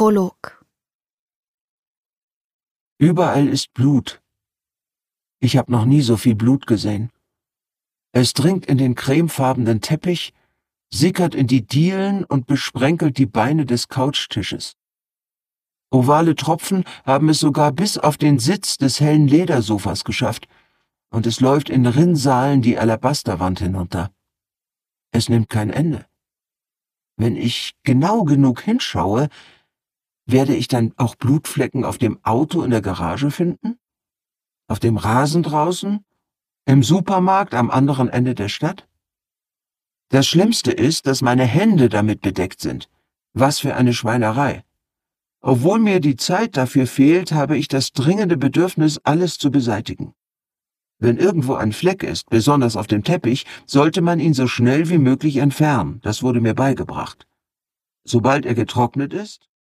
Prolog. Überall ist Blut. Ich habe noch nie so viel Blut gesehen. Es dringt in den cremefarbenen Teppich, sickert in die Dielen und besprenkelt die Beine des Couchtisches. Ovale Tropfen haben es sogar bis auf den Sitz des hellen Ledersofas geschafft, und es läuft in Rinnsalen die Alabasterwand hinunter. Es nimmt kein Ende. Wenn ich genau genug hinschaue, werde ich dann auch Blutflecken auf dem Auto in der Garage finden? Auf dem Rasen draußen? Im Supermarkt am anderen Ende der Stadt? Das Schlimmste ist, dass meine Hände damit bedeckt sind. Was für eine Schweinerei. Obwohl mir die Zeit dafür fehlt, habe ich das dringende Bedürfnis, alles zu beseitigen. Wenn irgendwo ein Fleck ist, besonders auf dem Teppich, sollte man ihn so schnell wie möglich entfernen. Das wurde mir beigebracht. Sobald er getrocknet ist,